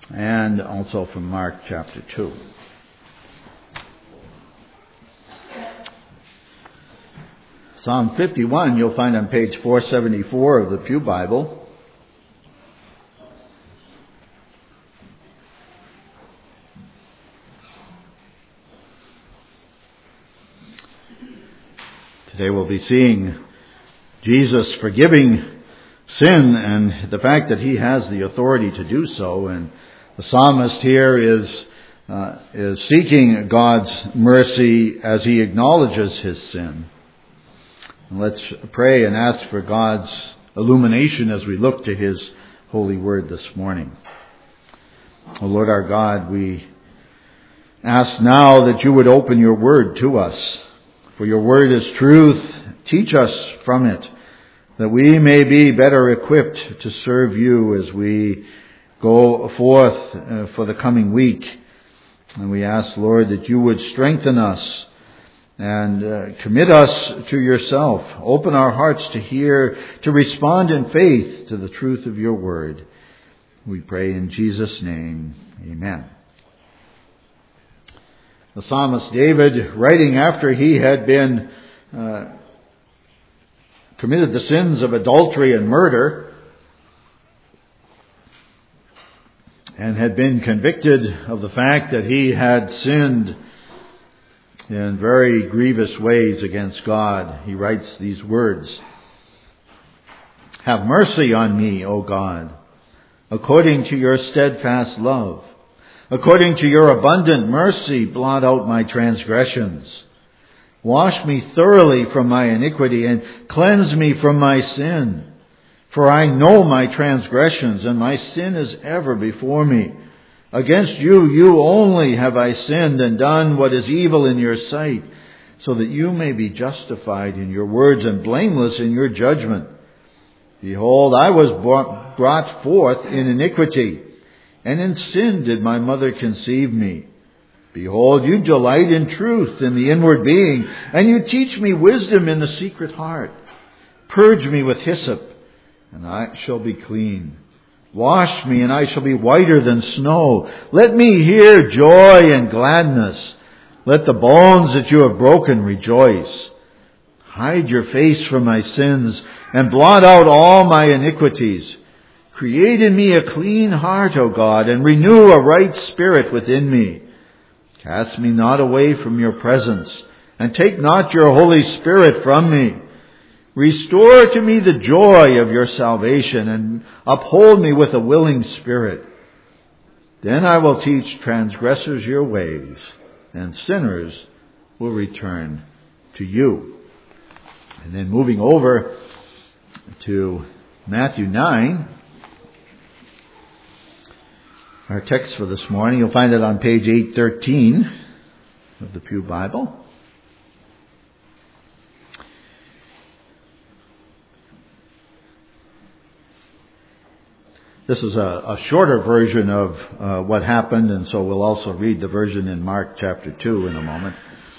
and also from Mark chapter 2. Psalm 51 you'll find on page 474 of the Pew Bible. Today we'll be seeing Jesus forgiving sin and the fact that he has the authority to do so. And the psalmist here is seeking God's mercy as he acknowledges his sin. And let's pray and ask for God's illumination as we look to his holy word this morning. O Lord our God, we ask now that you would open your word to us. For your word is truth. Teach us from it, that we may be better equipped to serve you as we go forth for the coming week. And we ask, Lord, that you would strengthen us and commit us to yourself. Open our hearts to hear, to respond in faith to the truth of your word. We pray in Jesus' name. Amen. The psalmist David, writing after he had been committed the sins of adultery and murder, and had been convicted of the fact that he had sinned in very grievous ways against God, he writes these words: "Have mercy on me, O God, according to your steadfast love. According to your abundant mercy, blot out my transgressions. Wash me thoroughly from my iniquity and cleanse me from my sin. For I know my transgressions, and my sin is ever before me. Against you only have I sinned and done what is evil in your sight, so that you may be justified in your words and blameless in your judgment. Behold, I was brought forth in iniquity, and in sin did my mother conceive me. Behold, you delight in truth in the inward being, and you teach me wisdom in the secret heart. Purge me with hyssop, and I shall be clean. Wash me, and I shall be whiter than snow. Let me hear joy and gladness. Let the bones that you have broken rejoice. Hide your face from my sins, and blot out all my iniquities. Create in me a clean heart, O God, and renew a right spirit within me. Cast me not away from your presence, and take not your Holy Spirit from me. Restore to me the joy of your salvation, and uphold me with a willing spirit. Then I will teach transgressors your ways, and sinners will return to you." And then moving over to Matthew 9, our text for this morning, you'll find it on page 813 of the Pew Bible. This is a shorter version of what happened, and so we'll also read the version in Mark chapter 2 in a moment.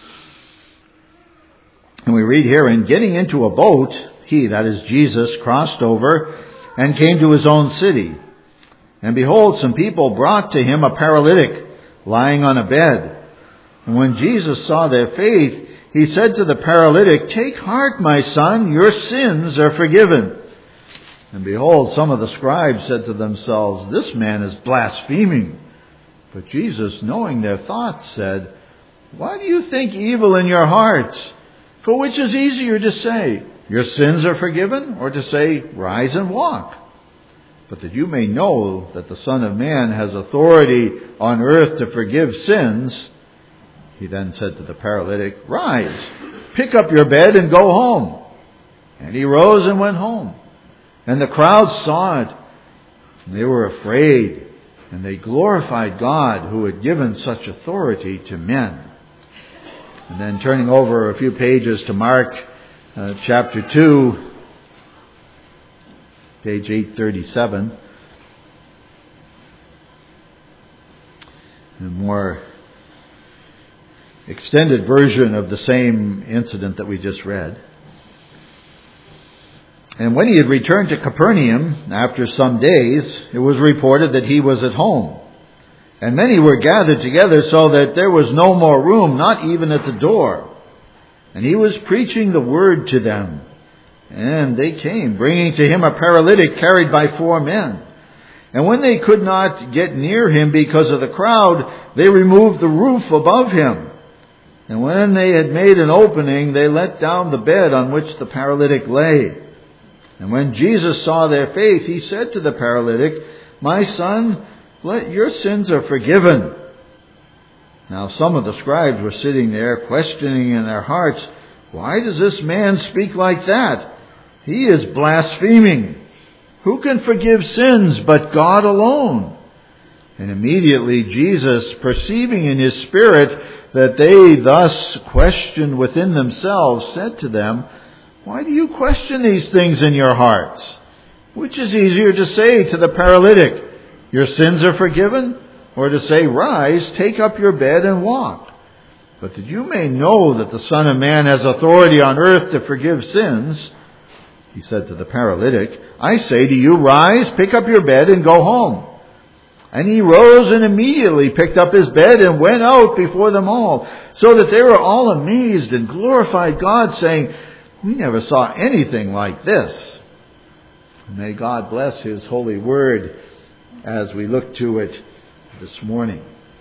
And we read here, "And getting into a boat, he," that is Jesus, "crossed over and came to his own city. And behold, some people brought to him a paralytic lying on a bed. And when Jesus saw their faith, he said to the paralytic, 'Take heart, my son, your sins are forgiven.' And behold, some of the scribes said to themselves, 'This man is blaspheming.' But Jesus, knowing their thoughts, said, 'Why do you think evil in your hearts? For which is easier to say, your sins are forgiven, or to say, rise and walk? But that you may know that the Son of Man has authority on earth to forgive sins,' he then said to the paralytic, 'Rise, pick up your bed and go home.' And he rose and went home. And the crowd saw it, and they were afraid, and they glorified God who had given such authority to men." And then turning over a few pages to Mark chapter 2, page 837, a more extended version of the same incident that we just read. "And when he had returned to Capernaum after some days, it was reported that he was at home. And many were gathered together so that there was no more room, not even at the door. And he was preaching the word to them. And they came, bringing to him a paralytic carried by 4 men. And when they could not get near him because of the crowd, they removed the roof above him. And when they had made an opening, they let down the bed on which the paralytic lay. And when Jesus saw their faith, he said to the paralytic, "My son, your sins are forgiven." Now some of the scribes were sitting there, questioning in their hearts, "Why does this man speak like that? He is blaspheming. Who can forgive sins but God alone?" And immediately Jesus, perceiving in his spirit that they thus questioned within themselves, said to them, "Why do you question these things in your hearts? Which is easier to say to the paralytic, 'Your sins are forgiven,' or to say, 'Rise, take up your bed and walk'? But that you may know that the Son of Man has authority on earth to forgive sins," he said to the paralytic, "I say to you, rise, pick up your bed and go home." And he rose and immediately picked up his bed and went out before them all, so that they were all amazed and glorified God, saying, "We never saw anything like this." May God bless his holy word as we look to it this morning.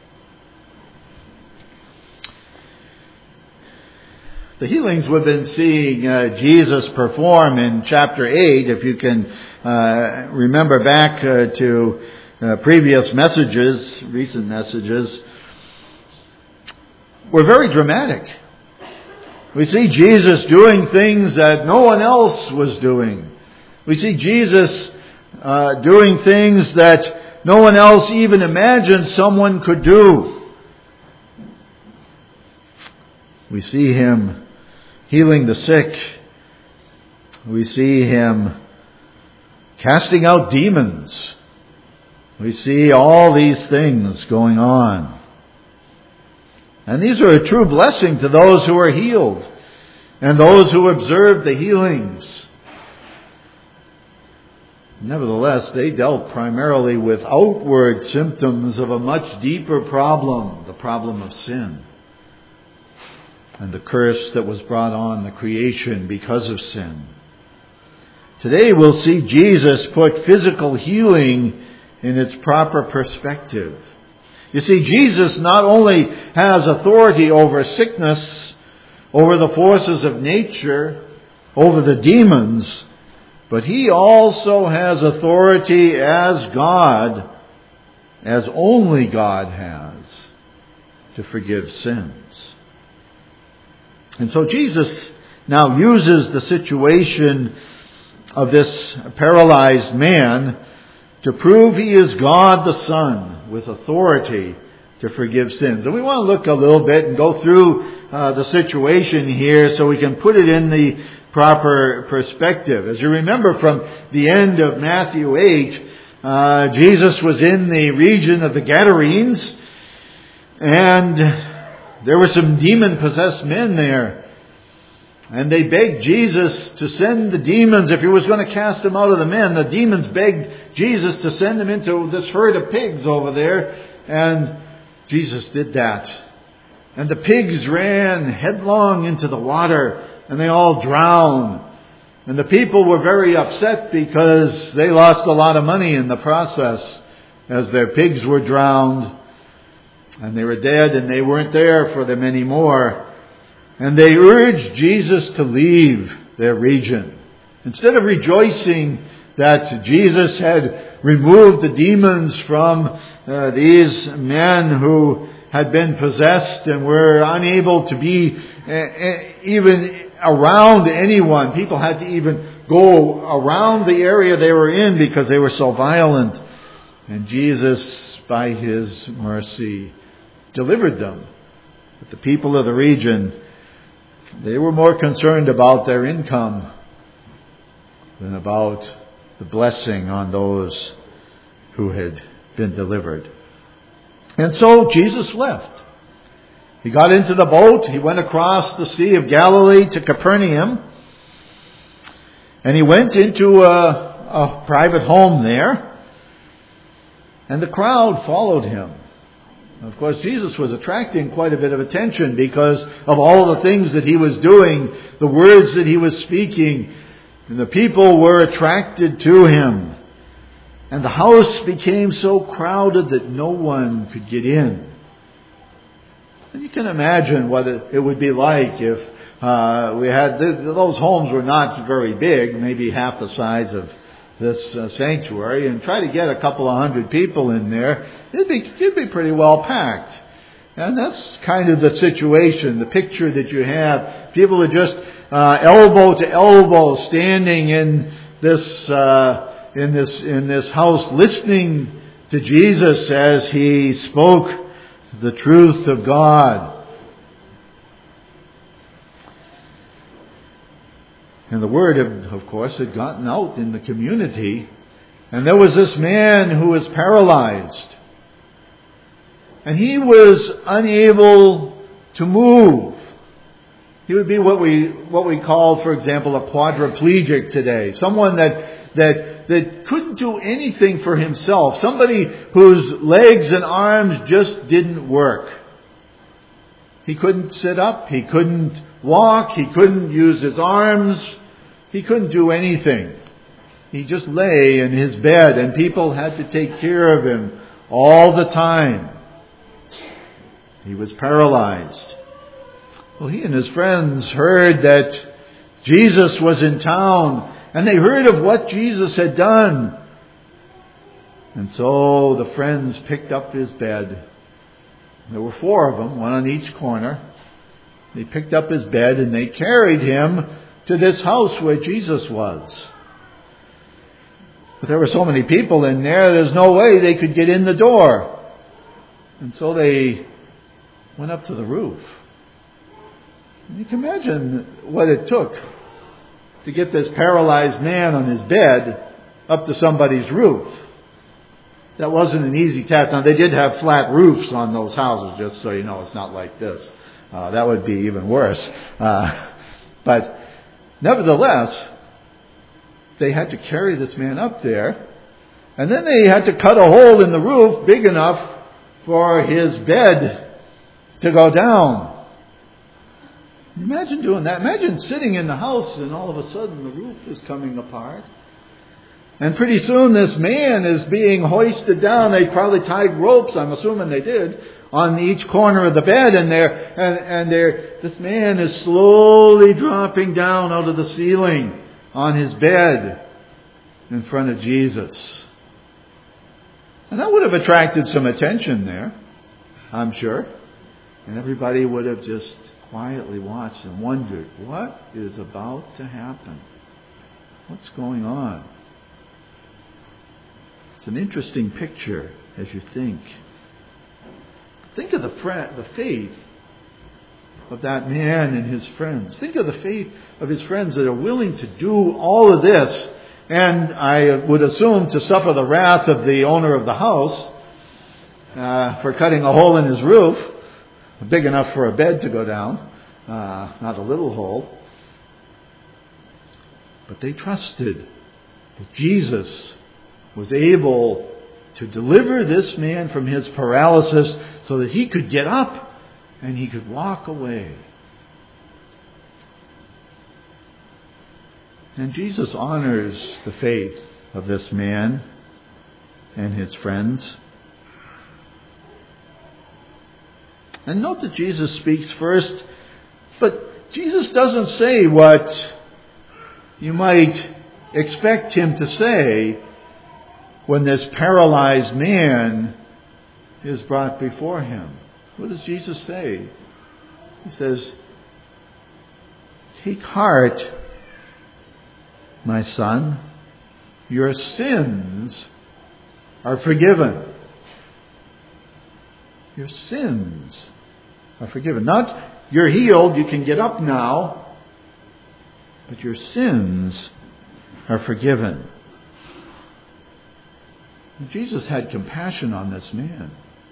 The healings we've been seeing Jesus perform in chapter 8, if you can remember back to previous messages, recent messages, were very dramatic. We see Jesus doing things that no one else was doing. We see Jesus doing things that no one else even imagined someone could do. We see him healing the sick. We see him casting out demons. We see all these things going on. And these are a true blessing to those who are healed and those who observed the healings. Nevertheless, they dealt primarily with outward symptoms of a much deeper problem, the problem of sin, and the curse that was brought on the creation because of sin. Today we'll see Jesus put physical healing in its proper perspective. You see, Jesus not only has authority over sickness, over the forces of nature, over the demons, but he also has authority as God, as only God has, to forgive sins. And so Jesus now uses the situation of this paralyzed man to prove he is God the Son with authority to forgive sins. And we want to look a little bit and go through the situation here so we can put it in the proper perspective. As you remember from the end of Matthew 8, Jesus was in the region of the Gadarenes, and there were some demon-possessed men there. And they begged Jesus to send the demons, if he was going to cast them out of the men. The demons begged Jesus to send them into this herd of pigs over there. And Jesus did that. And the pigs ran headlong into the water, and they all drowned. And the people were very upset because they lost a lot of money in the process as their pigs were drowned. And they were dead, and they weren't there for them anymore. And they urged Jesus to leave their region. Instead of rejoicing that Jesus had removed the demons from these men who had been possessed and were unable to be even around anyone. People had to even go around the area they were in because they were so violent. And Jesus, by his mercy, delivered them. But the people of the region, they were more concerned about their income than about the blessing on those who had been delivered. And so Jesus left. He got into the boat. He went across the Sea of Galilee to Capernaum. And he went into a private home there. And the crowd followed him. Of course, Jesus was attracting quite a bit of attention because of all the things that He was doing, the words that He was speaking, and the people were attracted to Him. And the house became so crowded that no one could get in. And you can imagine what it would be like if we had, those homes were not very big, maybe half the size of this sanctuary, and try to get a couple of hundred people in there, it'd be pretty well packed. And that's kind of the situation, the picture that you have. People are just elbow to elbow standing in this house, listening to Jesus as He spoke the truth of God. And the word, of course, had gotten out in the community. And there was this man who was paralyzed. And he was unable to move. He would be what we call, for example, a quadriplegic today. Someone that couldn't do anything for himself. Somebody whose legs and arms just didn't work. He couldn't sit up. He couldn't walk. He couldn't use his arms. He couldn't do anything. He just lay in his bed, and people had to take care of him all the time. He was paralyzed. Well, he and his friends heard that Jesus was in town, and they heard of what Jesus had done. And so the friends picked up his bed. There were 4 of them, one on each corner. They picked up his bed and they carried him to this house where Jesus was. But there were so many people in there's no way they could get in the door. And so they went up to the roof. And you can imagine what it took to get this paralyzed man on his bed up to somebody's roof. That wasn't an easy task. Now, they did have flat roofs on those houses, just so you know. It's not like this. That would be even worse. But nevertheless, they had to carry this man up there. And then they had to cut a hole in the roof big enough for his bed to go down. Imagine doing that. Imagine sitting in the house and all of a sudden the roof is coming apart. And pretty soon this man is being hoisted down. They probably tied ropes, I'm assuming they did, on each corner of the bed. And this man is slowly dropping down out of the ceiling on his bed in front of Jesus. And that would have attracted some attention there, I'm sure. And everybody would have just quietly watched and wondered, what is about to happen? What's going on? It's an interesting picture as you think. Think of the faith of that man and his friends. Think of the faith of his friends that are willing to do all of this, and I would assume to suffer the wrath of the owner of the house for cutting a hole in his roof, big enough for a bed to go down, not a little hole. But they trusted that Jesus was able to deliver this man from his paralysis so that he could get up and he could walk away. And Jesus honors the faith of this man and his friends. And note that Jesus speaks first, but Jesus doesn't say what you might expect him to say when this paralyzed man is brought before him. What does Jesus say? He says, "Take heart, my son, your sins are forgiven." Your sins are forgiven. Not you're healed, you can get up now, but your sins are forgiven. Jesus had compassion on this man.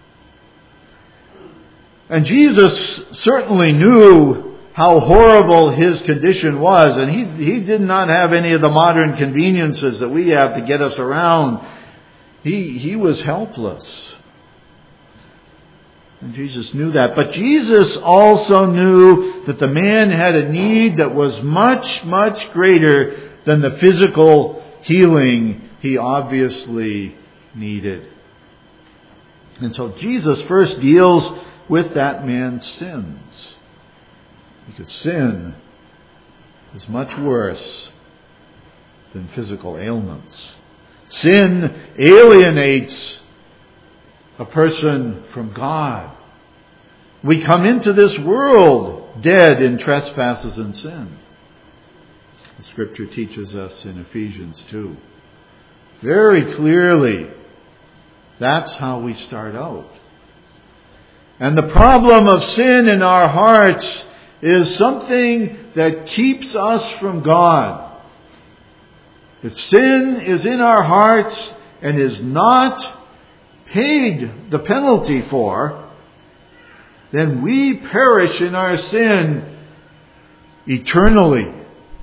And Jesus certainly knew how horrible his condition was, and he did not have any of the modern conveniences that we have to get us around. He was helpless. And Jesus knew that. But Jesus also knew that the man had a need that was much, much greater than the physical healing he obviously needed. And so Jesus first deals with that man's sins. Because sin is much worse than physical ailments. Sin alienates a person from God. We come into this world dead in trespasses and sin. The Scripture teaches us in Ephesians 2. Very clearly, that's how we start out. And the problem of sin in our hearts is something that keeps us from God. If sin is in our hearts and is not paid the penalty for, then we perish in our sin eternally.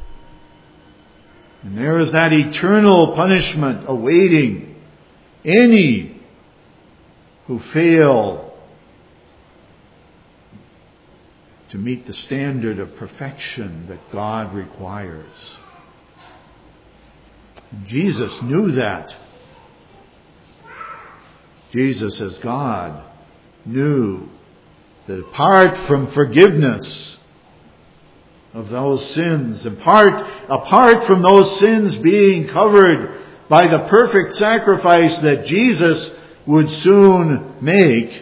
And there is that eternal punishment awaiting any who fail to meet the standard of perfection that God requires. And Jesus knew that. Jesus, as God, knew that apart from forgiveness of those sins, apart from those sins being covered by the perfect sacrifice that Jesus would soon make,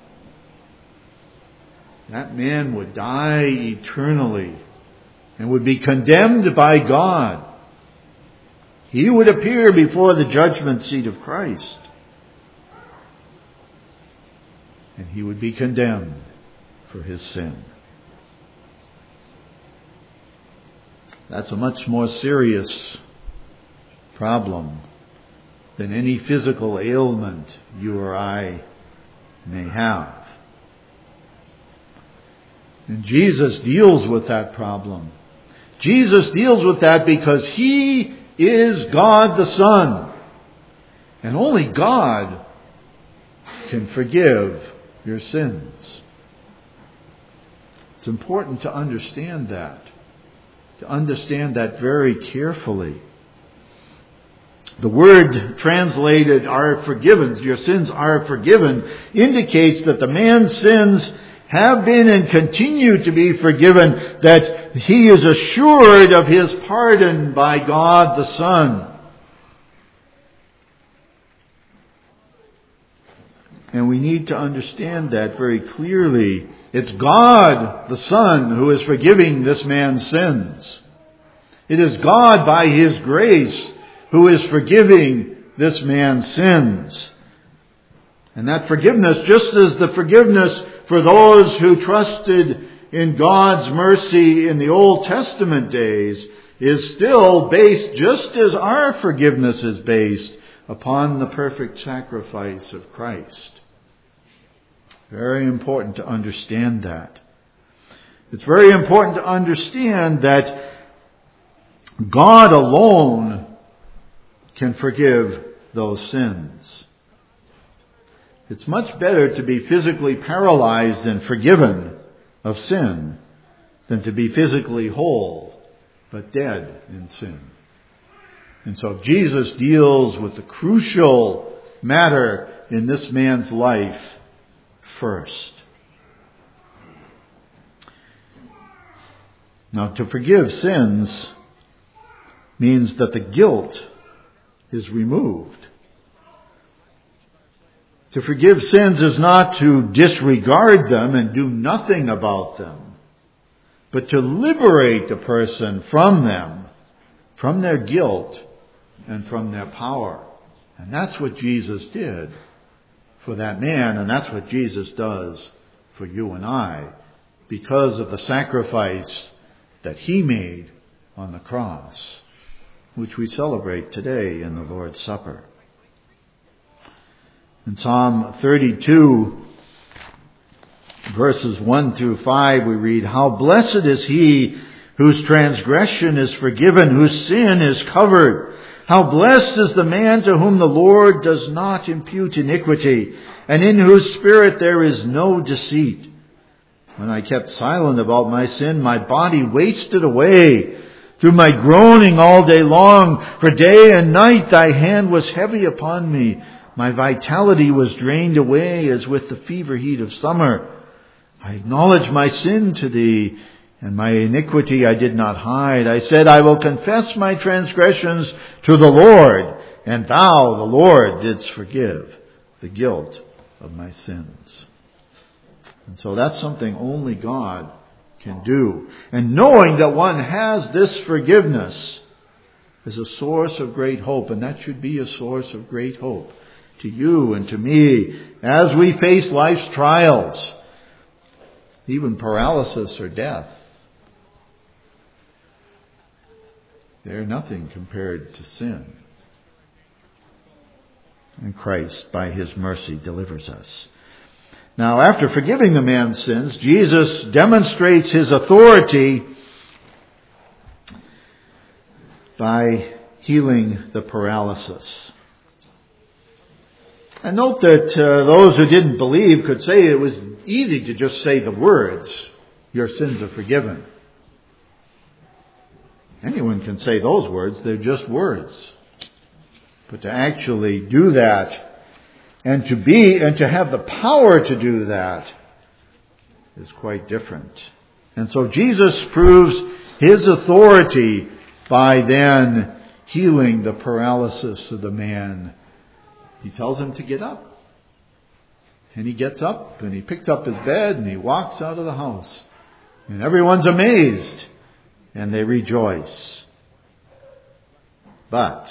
that man would die eternally and would be condemned by God. He would appear before the judgment seat of Christ. And he would be condemned for his sin. That's a much more serious problem than any physical ailment you or I may have. And Jesus deals with that problem. Jesus deals with that because He is God the Son. And only God can forgive your sins. It's important to understand that. To understand that very carefully. The word translated "are forgiven," your sins are forgiven, indicates that the man's sins have been and continue to be forgiven, that he is assured of his pardon by God the Son. And we need to understand that very clearly. It's God the Son who is forgiving this man's sins. It is God by His grace who is forgiving this man's sins. And that forgiveness, just as the forgiveness for those who trusted in God's mercy in the Old Testament days, is still based, just as our forgiveness is based, upon the perfect sacrifice of Christ. Very important to understand that. It's very important to understand that God alone can forgive those sins. It's much better to be physically paralyzed and forgiven of sin than to be physically whole but dead in sin. And so Jesus deals with the crucial matter in this man's life first. Now, to forgive sins means that the guilt is removed. To forgive sins is not to disregard them and do nothing about them, but to liberate a person from them, from their guilt, and from their power. And that's what Jesus did for that man, and that's what Jesus does for you and I, because of the sacrifice that He made on the cross, which we celebrate today in the Lord's Supper. In Psalm 32, verses 1 through 5, we read, "How blessed is he whose transgression is forgiven, whose sin is covered. How blessed is the man to whom the Lord does not impute iniquity, and in whose spirit there is no deceit. When I kept silent about my sin, my body wasted away through my groaning all day long. For day and night thy hand was heavy upon me. My vitality was drained away as with the fever heat of summer. I acknowledged my sin to thee, and my iniquity I did not hide. I said, I will confess my transgressions to the Lord, and thou, the Lord, didst forgive the guilt of my sins. And so that's something only God can do. And knowing that one has this forgiveness is a source of great hope, and that should be a source of great hope to you and to me as we face life's trials, even paralysis or death. They're nothing compared to sin. And Christ, by His mercy, delivers us. Now, after forgiving the man's sins, Jesus demonstrates His authority by healing the paralysis. And note that those who didn't believe could say it was easy to just say the words, your sins are forgiven. Anyone can say those words, they're just words. But to actually do that and to have the power to do that is quite different. And so Jesus proves His authority by then healing the paralysis of the man. He tells him to get up. And he gets up and he picks up his bed and he walks out of the house. And everyone's amazed and they rejoice. But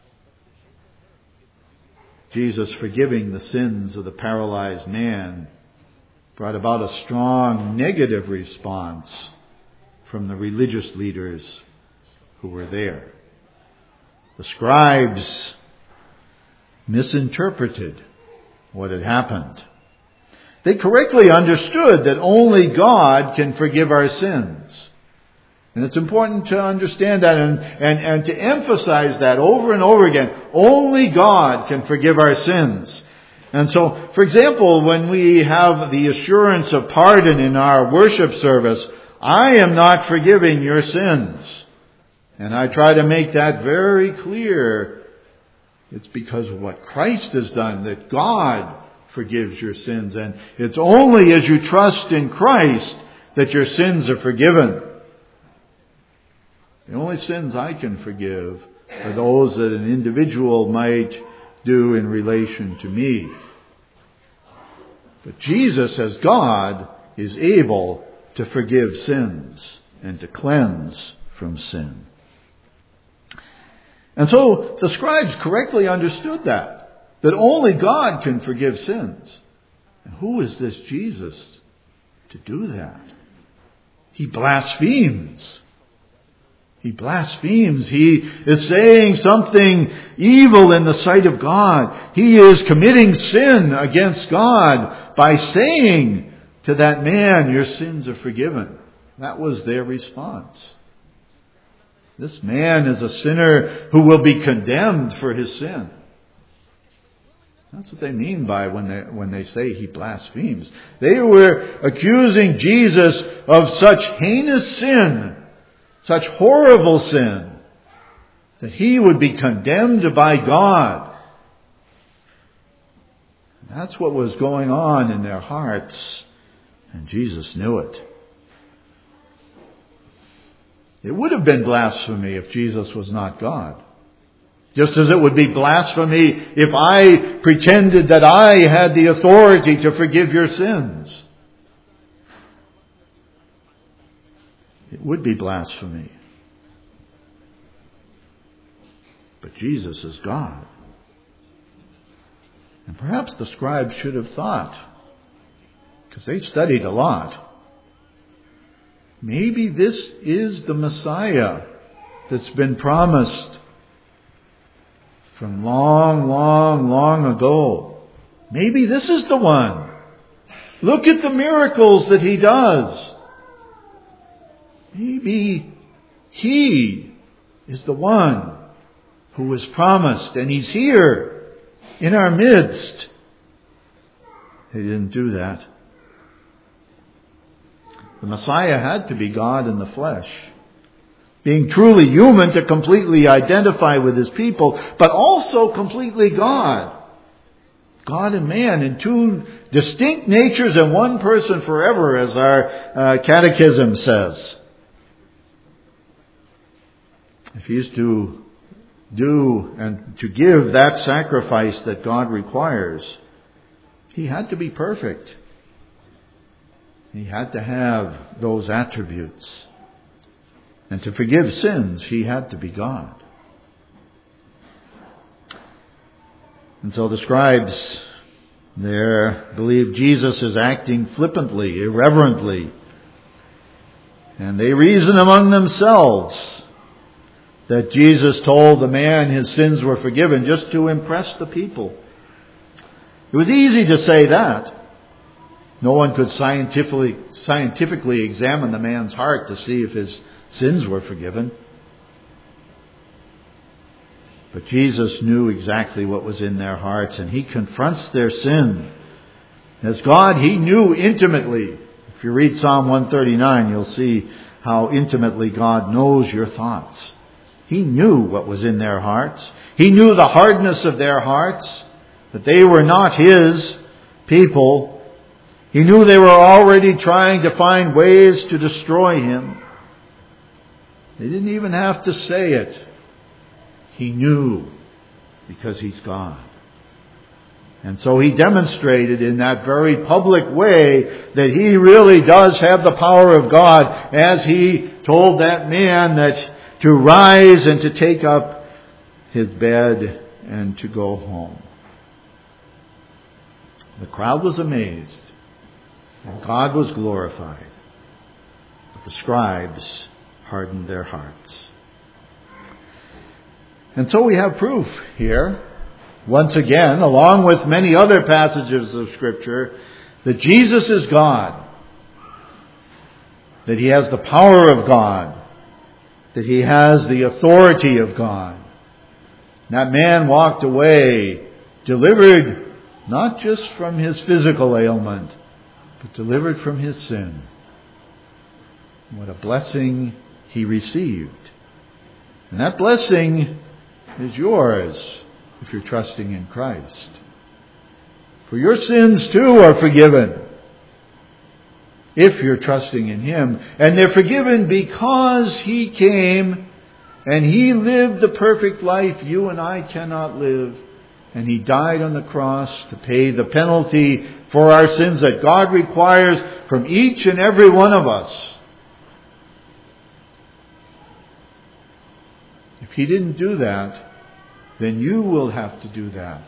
Jesus forgiving the sins of the paralyzed man brought about a strong negative response from the religious leaders who were there. The scribes misinterpreted what had happened. They correctly understood that only God can forgive our sins. And it's important to understand that and to emphasize that over and over again. Only God can forgive our sins. And so, for example, when we have the assurance of pardon in our worship service, I am not forgiving your sins. And I try to make that very clear. It's because of what Christ has done that God forgives your sins. And it's only as you trust in Christ that your sins are forgiven. The only sins I can forgive are those that an individual might do in relation to me. But Jesus, as God, is able to forgive sins and to cleanse from sin. And so the scribes correctly understood that only God can forgive sins. And who is this Jesus to do that? He blasphemes. He blasphemes. He is saying something evil in the sight of God. He is committing sin against God by saying to that man, your sins are forgiven. That was their response. This man is a sinner who will be condemned for his sin. That's what they mean by when they say he blasphemes. They were accusing Jesus of such heinous sin, such horrible sin, that he would be condemned by God. That's what was going on in their hearts, and Jesus knew it. It would have been blasphemy if Jesus was not God. Just as it would be blasphemy if I pretended that I had the authority to forgive your sins. It would be blasphemy. But Jesus is God. And perhaps the scribes should have thought, because they studied a lot, maybe this is the Messiah that's been promised from long ago. Maybe this is the one. Look at the miracles that he does. Maybe he is the one who was promised, and He's here in our midst. He didn't do that. The Messiah had to be God in the flesh, being truly human to completely identify with His people, but also completely God. God and man in two distinct natures and one person forever, as our catechism says. If He is to do and to give that sacrifice that God requires, He had to be perfect. He had to have those attributes. And to forgive sins, He had to be God. And so the scribes there believe Jesus is acting flippantly, irreverently. And they reason among themselves that Jesus told the man his sins were forgiven just to impress the people. It was easy to say that. No one could scientifically examine the man's heart to see if his sins were forgiven. But Jesus knew exactly what was in their hearts, and He confronts their sin. As God, He knew intimately. If you read Psalm 139, you'll see how intimately God knows your thoughts. He knew what was in their hearts. He knew the hardness of their hearts, that they were not His people. He knew they were already trying to find ways to destroy Him. They didn't even have to say it. He knew, because He's God. And so He demonstrated in that very public way that He really does have the power of God, as He told that man that to rise and to take up his bed and to go home. The crowd was amazed, and God was glorified. But the scribes hardened their hearts. And so we have proof here, once again, along with many other passages of Scripture, that Jesus is God, that He has the power of God, that He has the authority of God. That man walked away, delivered not just from his physical ailment, but delivered from his sin. What a blessing he received. And that blessing is yours if you're trusting in Christ. For your sins too are forgiven if you're trusting in Him. And they're forgiven because He came and He lived the perfect life you and I cannot live. And He died on the cross to pay the penalty for our sins that God requires from each and every one of us. If He didn't do that, then you will have to do that.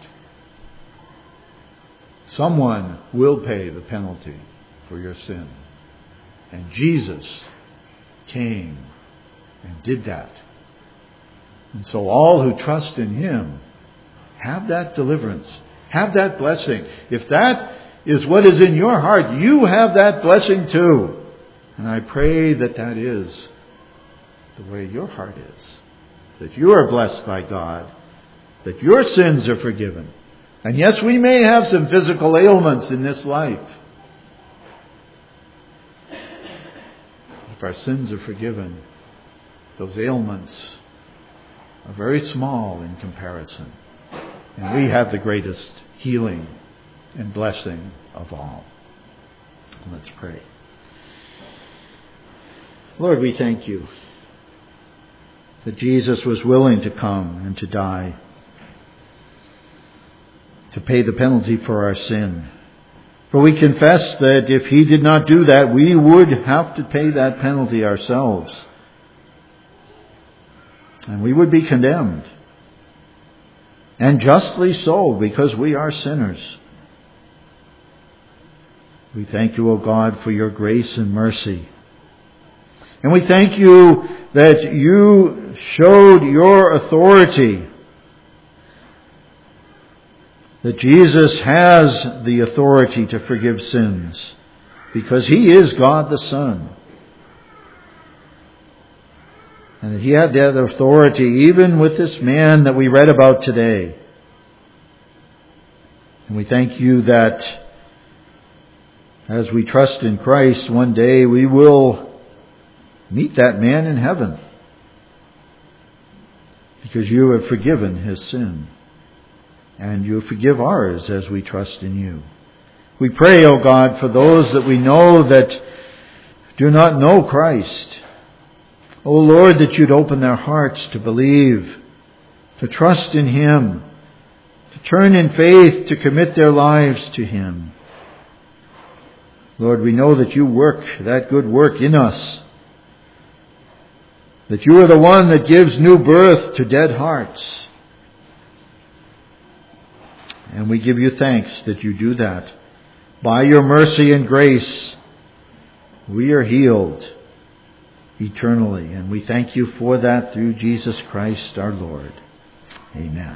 Someone will pay the penalty for your sin. And Jesus came and did that. And so all who trust in Him have that deliverance, have that blessing. If that is what is in your heart, you have that blessing too. And I pray that that is the way your heart is. That you are blessed by God, that your sins are forgiven. And yes, we may have some physical ailments in this life. If our sins are forgiven, those ailments are very small in comparison. And we have the greatest healing and blessing of all. Let's pray. Lord, we thank You that Jesus was willing to come and to die, to pay the penalty for our sin. For we confess that if He did not do that, we would have to pay that penalty ourselves. And we would be condemned. And justly so, because we are sinners. We thank You, O God, for Your grace and mercy. And we thank You that You showed Your authority, that Jesus has the authority to forgive sins, because He is God the Son. And that He had that authority even with this man that we read about today. And we thank You that as we trust in Christ, one day we will meet that man in heaven. Because You have forgiven his sin. And You forgive ours as we trust in You. We pray, O God, for those that we know that do not know Christ. O Lord, that You'd open their hearts to believe, to trust in Him, to turn in faith, to commit their lives to Him. Lord, we know that You work that good work in us, that You are the one that gives new birth to dead hearts. And we give You thanks that You do that. By Your mercy and grace, we are healed eternally. And we thank You for that through Jesus Christ our Lord. Amen.